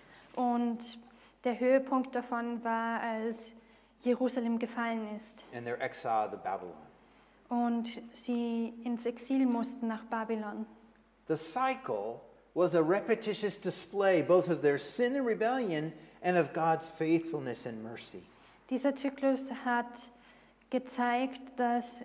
Und der Höhepunkt davon war, als Jerusalem gefallen ist And their exile to Babylon. und sie ins Exil mussten nach Babylon. The cycle was a repetitious display both of their sin and rebellion and of God's faithfulness and mercy. Dieser Zyklus hat gezeigt, dass,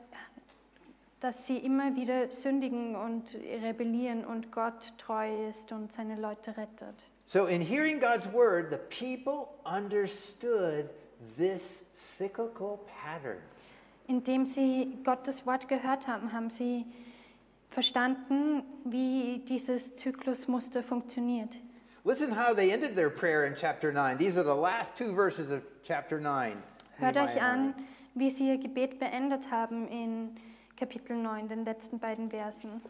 dass sie immer wieder sündigen und rebellieren und Gott treu ist und seine Leute rettet. So in hearing God's word, the people understood this cyclical pattern. Indem sie Gottes Wort gehört haben, haben sie verstanden, wie dieses Zyklusmuster funktioniert. Listen how they ended their prayer in chapter nine. These are the last two verses of chapter nine. Hört euch Nehemiah an, nine. wie sie ihr Gebet beendet haben in Kapitel neun, den letzten beiden Versen.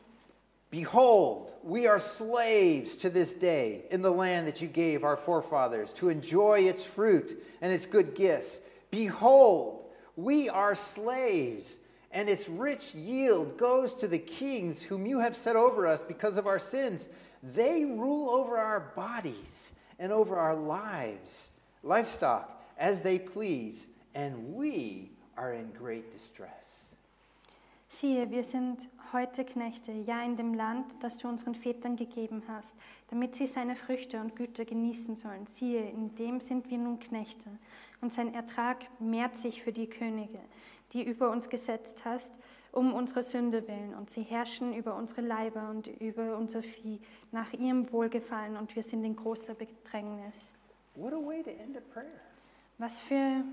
Behold, we are slaves to this day in the land that you gave our forefathers to enjoy its fruit and its good gifts. Behold, we are slaves, and its rich yield goes to the kings whom you have set over us because of our sins. They rule over our bodies and over our lives, livestock, as they please, and we are in great distress. Siehe, wir sind heute Knechte, ja in dem Land, das du unseren Vätern gegeben hast, damit sie seine Früchte und Güter genießen sollen. Siehe, in dem sind wir nun Knechte. Und sein Ertrag mehrt sich für die Könige, die über uns gesetzt hast, um unsere Sünde willen. Und sie herrschen über unsere Leiber und über unser Vieh nach ihrem Wohlgefallen. Und wir sind in großer Bedrängnis. What a way to end a prayer. Was für,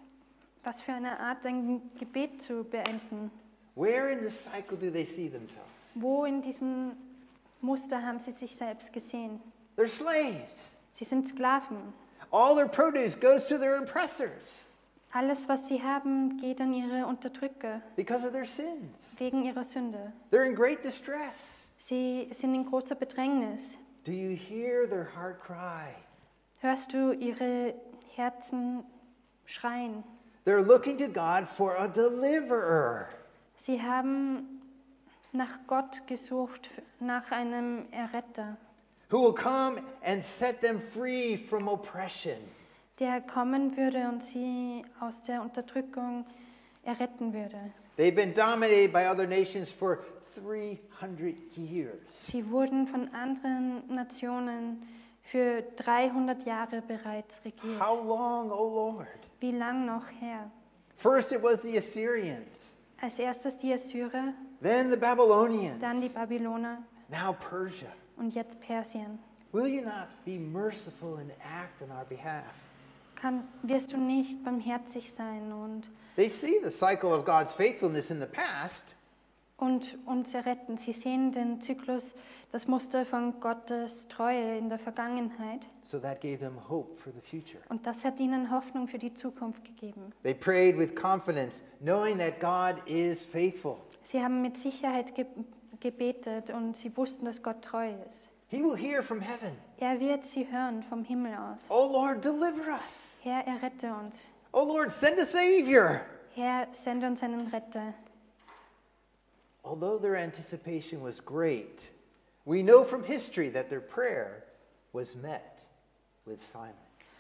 was für eine Art, ein Gebet zu beenden. Where in the cycle do they see themselves? Wo in diesem Muster haben sie sich selbst gesehen? They're slaves. Sie sind Sklaven. All their produce goes to their oppressors Alles, was sie haben, geht an ihre Unterdrücker because of their sins. wegen ihrer Sünde. They're in great distress. Sie sind in großer Bedrängnis. Do you hear their heart cry? Hörst du ihre Herzen schreien? They're looking to God for a deliverer. Sie haben nach Gott gesucht, nach einem Erretter, who will come and set them free from oppression. der kommen würde und sie aus der Unterdrückung erretten würde. They've been dominated by other nations for three hundred years. Sie wurden von anderen Nationen für dreihundert Jahre bereits regiert. How long, O Lord? Wie lang noch her? First it was the Assyrians, Als erstes die Assyrer, then the Babylonians, dann die Babyloner now Persia. und jetzt Persien. Will you not be merciful and act on our behalf? Kann, wirst du nicht barmherzig sein? Und They see the cycle of God's faithfulness in the past, und uns erretten. Sie sehen den Zyklus, das Muster von Gottes Treue in der Vergangenheit. So that gave them hope for the future. Und das hat ihnen Hoffnung für die Zukunft gegeben. They prayed with confidence, knowing that God is faithful. Sie haben mit Sicherheit ge gebetet und sie wussten, dass Gott treu ist. He will hear from heaven. Er wird sie hören vom Himmel aus. Oh Lord, deliver us. Herr, errette uns. Oh Lord, send a Savior. Herr, sende uns einen Retter. Although their anticipation was great, we know from history that their prayer was met with silence.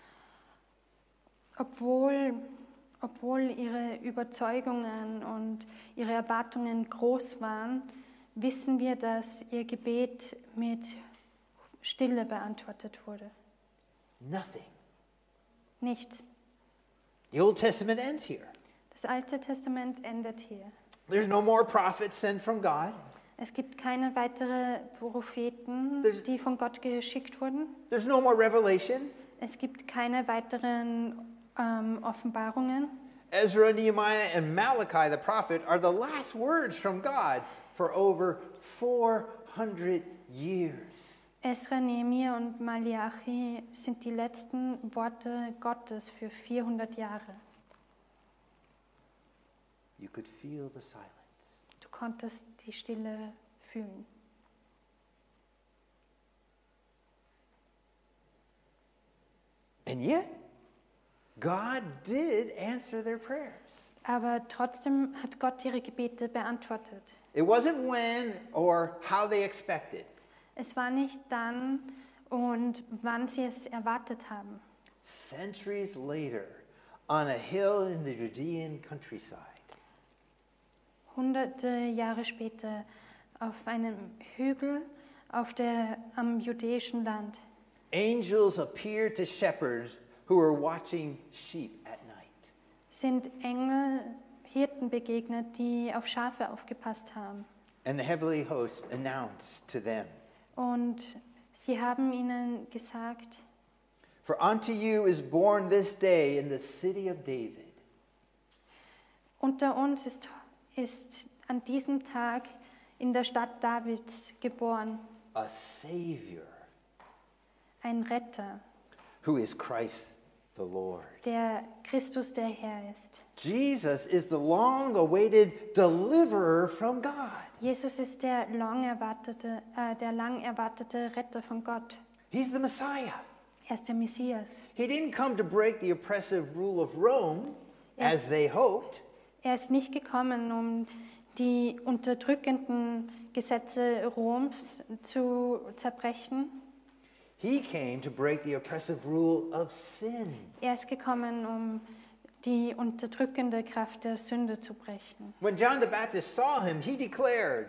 Obwohl, obwohl ihre Überzeugungen und ihre Erwartungen groß waren, wissen wir, dass ihr Gebet mit Stille beantwortet wurde. Nothing. Nichts. The Old Testament ends here. Das Alte Testament endet hier. There's no more prophets sent from God. Es gibt keine weiteren Propheten, There's- die von Gott geschickt wurden. There's no more revelation. Es gibt keine weiteren ähm, Offenbarungen. Ezra, Nehemiah, and Malachi, the prophet, are the last words from God for over four hundred years. Esra, Nehemia und Malachi sind die letzten Worte Gottes für vierhundert Jahre. You could feel the silence. Du konntest die Stille fühlen. And yet, God did answer their prayers. Aber trotzdem hat Gott ihre Gebete beantwortet. It wasn't when or how they expected. Es war nicht dann und wann sie es erwartet haben. Centuries later, on a hill in the Judean countryside, Hunderte Jahre später auf einem Hügel auf der, am judäischen Land angels appeared to shepherds who were watching sheep at night. sind Engel Hirten begegnet, die auf Schafe aufgepasst haben. And the heavenly host announced to them, Und sie haben ihnen gesagt, "For unto you is born this day in the city of David unter uns ist, ist an diesem Tag in der Stadt Davids geboren a Savior, ein Retter, who is Christ the Lord." der Christus der Herr ist. Jesus is the long-awaited deliverer from God. Jesus ist der lang erwartete, äh, der lang erwartete Retter von Gott. He's the Messiah. Er ist der Messias. He didn't come to break the oppressive rule of Rome, Yes. as they hoped. Er ist nicht gekommen, um die unterdrückenden Gesetze Roms zu zerbrechen. He came to break the oppressive rule of sin. Er ist gekommen, um die unterdrückende Kraft der Sünde zu brechen. When John the Baptist saw him, he declared,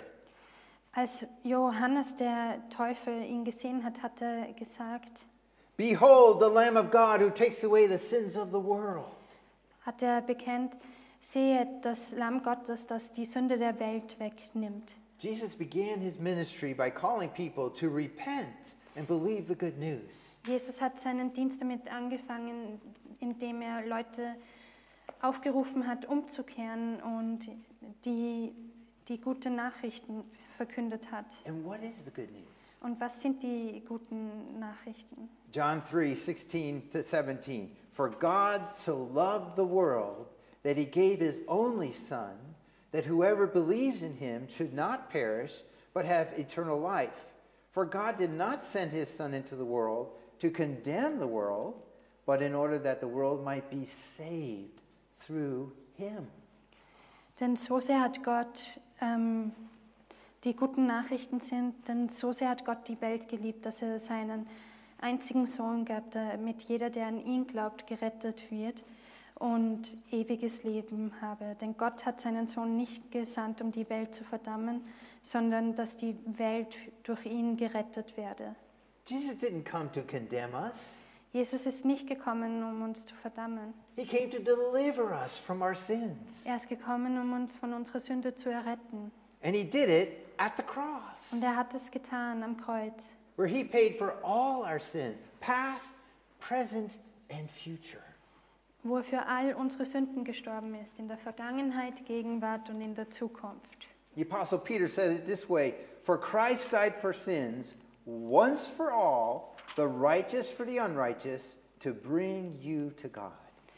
Als Johannes der Täufer ihn gesehen hat, hat er gesagt, "Behold the Lamb of God who takes away the sins of the world." hat er bekennt, sehe das Lamm Gottes, das die Sünde der Welt wegnimmt. Jesus began his ministry by calling people to repent and believe the good news. Jesus hat seinen Dienst damit angefangen, indem er Leute aufgerufen hat, umzukehren und die, die gute Nachrichten verkündet hat. And what is the good news? Und was sind die guten Nachrichten? John three, sixteen to seventeen. "For God so loved the world that he gave his only Son, that whoever believes in him should not perish, but have eternal life. For God did not send his Son into the world to condemn the world, but in order that the world might be saved through him." Denn so sehr hat Gott, ähm, die guten Nachrichten sind, denn so sehr hat Gott die Welt geliebt, dass er seinen einzigen Sohn gab, damit jeder, der an ihn glaubt, gerettet wird und ewiges Leben habe. Denn Gott hat seinen Sohn nicht gesandt, um die Welt zu verdammen, sondern dass die Welt durch ihn gerettet werde. Jesus didn't come to condemn us. Jesus ist nicht gekommen, um uns zu verdammen. He came to deliver us from our sins. Er ist gekommen, um uns von unserer Sünde zu erretten. And he did it at the cross, Und er hat es getan am Kreuz, where he paid for all our sin, past, present, and future. wo er für all unsere Sünden gestorben ist, in der Vergangenheit, Gegenwart und in der Zukunft. The Apostle Peter said it this way, "For Christ died for sins, once for all, the righteous for the unrighteous, to bring you to God."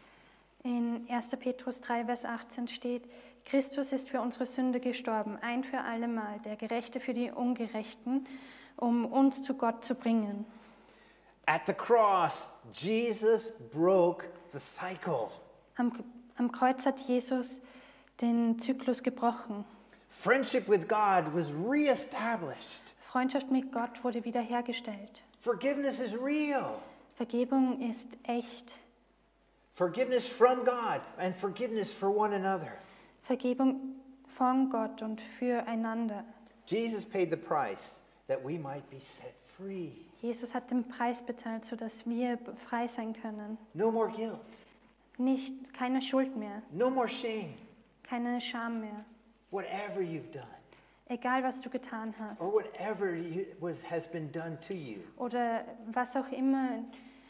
In erster Petrus drei, Vers achtzehn steht, Christus ist für unsere Sünde gestorben, ein für allemal, der Gerechte für die Ungerechten, um uns zu Gott zu bringen. At the cross, Jesus broke the cycle. Am, am Kreuz hat Jesus den Zyklus gebrochen. Friendship with God was reestablished. Freundschaft mit Gott wurde wiederhergestellt. Forgiveness is real. Vergebung ist echt. Forgiveness from God and forgiveness for one another. Vergebung von Gott und füreinander. Jesus paid the price that we might be set free. Jesus hat den Preis bezahlt, sodass wir frei sein können. No more guilt. Nicht, keine Schuld mehr, No more shame. keine Scham mehr. Whatever you've done Egal, was du getan hast or whatever you, was, has been done to you, oder was auch immer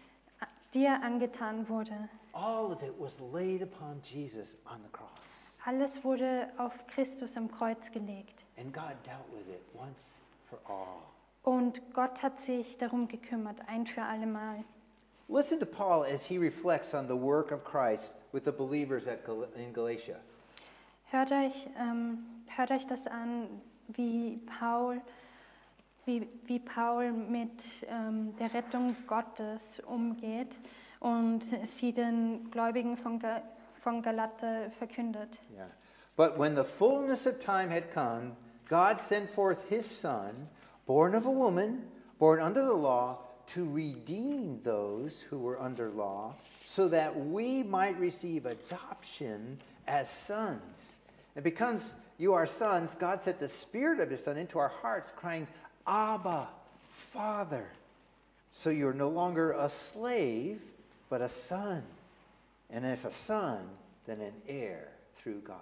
dir angetan wurde, all of it was laid upon Jesus on the cross. alles wurde auf Christus am Kreuz gelegt. And God dealt with it once for all. Und Gott hat sich darum gekümmert, ein für allemal. Listen to Paul as he reflects on the work of Christ with the believers at Gal- in Galatia. Hört euch, ähm, hört euch das an, wie Paul, wie, wie Paul mit ähm, der Rettung Gottes umgeht und sie den Gläubigen von, Ga- von Galater verkündet. Yeah. But when the fullness of time had come, God sent forth his son, born of a woman, born under the law, to redeem those who were under law, so that we might receive adoption as sons. And because you are sons, God sent the Spirit of his Son into our hearts, crying, "Abba, Father." So you're no longer a slave, but a son. And if a son, then an heir through God.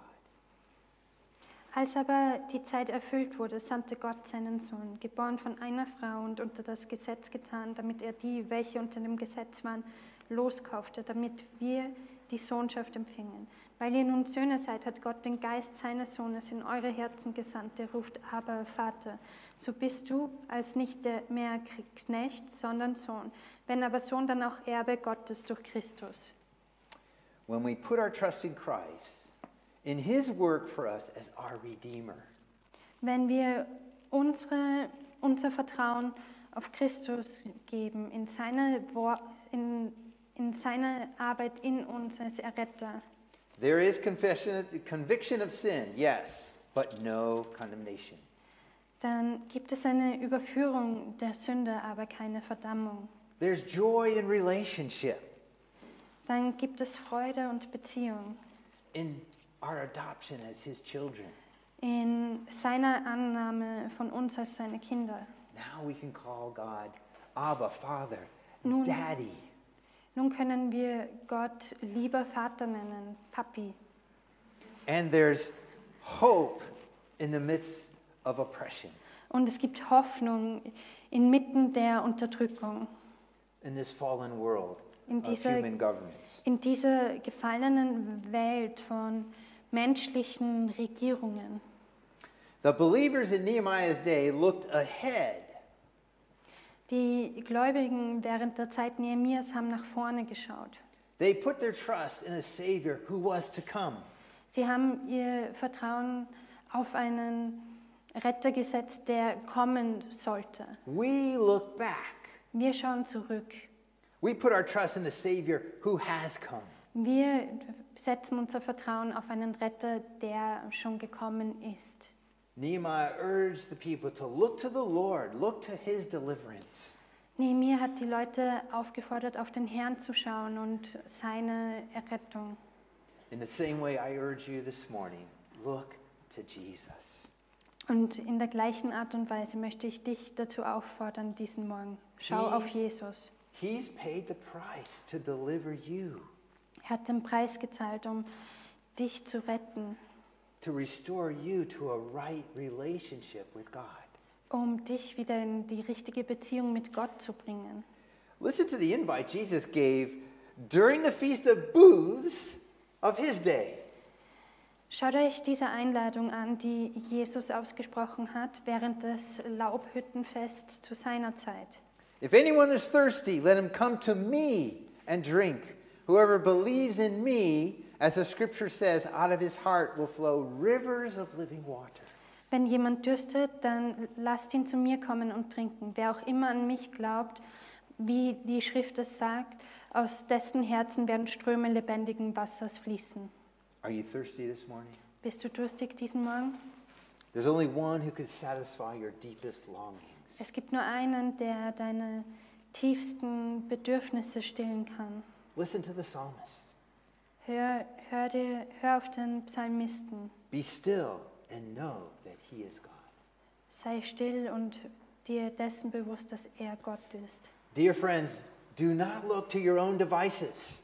Als aber die Zeit erfüllt wurde, sandte Gott seinen Sohn, geboren von einer Frau und unter das Gesetz getan, damit er die, welche unter dem Gesetz waren, loskaufte, damit wir die Sohnschaft empfingen. Weil ihr nun Söhne seid, hat Gott den Geist seines Sohnes in eure Herzen gesandt, der ruft, aber Vater. So bist du als nicht der mehr Knecht, sondern Sohn. Wenn aber Sohn, dann auch Erbe Gottes durch Christus. When we put our trust in Christ, in his work for us as our Redeemer, Wenn wir unsere, unser Vertrauen auf Christus geben, in seine, Wor- in, in seine Arbeit in uns als Erretter, there is confession, conviction of sin, yes, but no condemnation. dann gibt es eine Überführung der Sünde, aber keine Verdammung. There's joy in relationship, Dann gibt es Freude und Beziehung in our adoption as his children. in seiner Annahme von uns als seine Kinder. Now we can call God Abba, Father, Nun- Daddy. Nun können wir Gott lieber Vater nennen, Papi. And there's hope in the midst of oppression, Und es gibt Hoffnung inmitten der Unterdrückung, in this fallen world in of dieser, human governments. in dieser gefallenen Welt von menschlichen Regierungen. The believers in Nehemiah's day looked ahead Die Gläubigen während der Zeit Nehemias haben nach vorne geschaut. They put their trust in a Savior who was to come. Sie haben ihr Vertrauen auf einen Retter gesetzt, der kommen sollte. We look back. Wir schauen zurück. We put our trust in the Savior who has come. Wir setzen unser Vertrauen auf einen Retter, der schon gekommen ist. Nehemiah urged the people to look to the Lord, look to his deliverance. Nehemia hat die Leute aufgefordert, auf den Herrn zu schauen und seine Errettung. In the same way, I urge you this morning, look to Jesus. Und in der gleichen Art und Weise möchte ich dich dazu auffordern, diesen Morgen. Schau auf Jesus. He's paid the price to deliver you, Er hat den Preis gezahlt, um dich zu retten, to restore you to a right relationship with God. um dich wieder in die richtige Beziehung mit Gott zu bringen. Listen to the invite Jesus gave during the Feast of Booths of his day. Schaut euch diese Einladung an, die Jesus ausgesprochen hat während des Laubhüttenfests zu seiner Zeit. If anyone is thirsty, let him come to me and drink. Whoever believes in me, as the scripture says, out of his heart will flow rivers of living water. Wenn jemand dürstet, dann lasst ihn zu mir kommen und trinken. Wer auch immer an mich glaubt, wie die Schrift es sagt, aus dessen Herzen werden Ströme lebendigen Wassers fließen. Are you thirsty this morning? Bist du durstig diesen Morgen? There's only one who can satisfy your deepest longings. Es gibt nur einen, der deine tiefsten Bedürfnisse stillen kann. Listen to the psalmist. Hör, hör, dir, hör auf den Psalmisten. Be still and know that he is God. Sei still und dir dessen bewusst, dass er Gott ist. Dear friends, do not look to your own devices.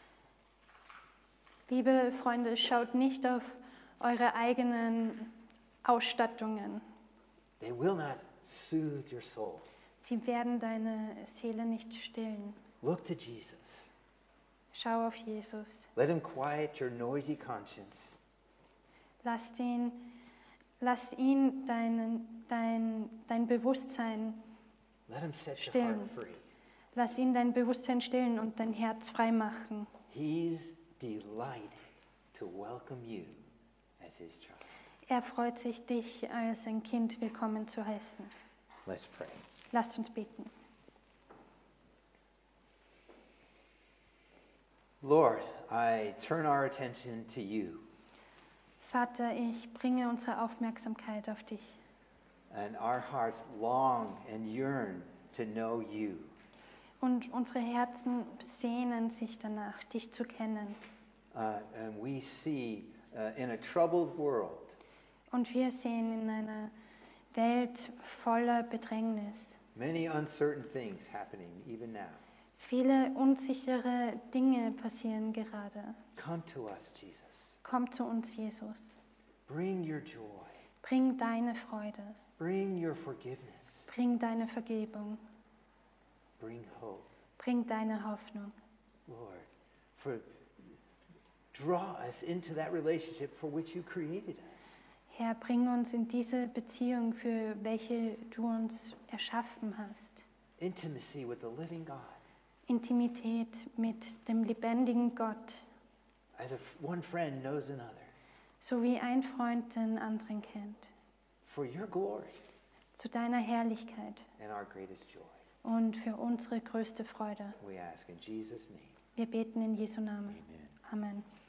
Liebe Freunde, schaut nicht auf eure eigenen Ausstattungen. They will not soothe your soul. Sie werden deine Seele nicht stillen. Look to Jesus. Schau auf Jesus. Let him quiet your noisy conscience. Lass ihn, lass ihn deinen, dein, dein Bewusstsein Let him set your stillen. heart free. Lass ihn dein Bewusstsein stillen und dein Herz frei machen. He's delighted to welcome you as his child. Er freut sich, dich als ein Kind willkommen zu heißen. Let's pray. Lasst uns beten. Lord, I turn our attention to you, Vater, ich bringe unsere Aufmerksamkeit auf dich. and our hearts long and yearn to know you. Und unsere Herzen sehnen sich danach, dich zu kennen. Uh, and we see uh, in a troubled world Und wir sehen in einer Welt voller Bedrängnis many uncertain things happening even now. viele unsichere Dinge passieren gerade. Come to us, Jesus. Komm zu uns, Jesus. Bring your joy. Bring deine Freude. Bring your forgiveness. Bring deine Vergebung. Bring hope. Bring deine Hoffnung. Lord, for draw us into that relationship for which you created us. Herr, bring uns in diese Beziehung, für welche du uns erschaffen hast. Intimacy with the living God. Intimität mit dem lebendigen Gott, As if one friend knows another. so wie ein Freund den anderen kennt. For your glory Zu deiner Herrlichkeit and our greatest joy. und für unsere größte Freude. We ask in Jesus' name. Wir beten in Jesu Namen. Amen. Amen.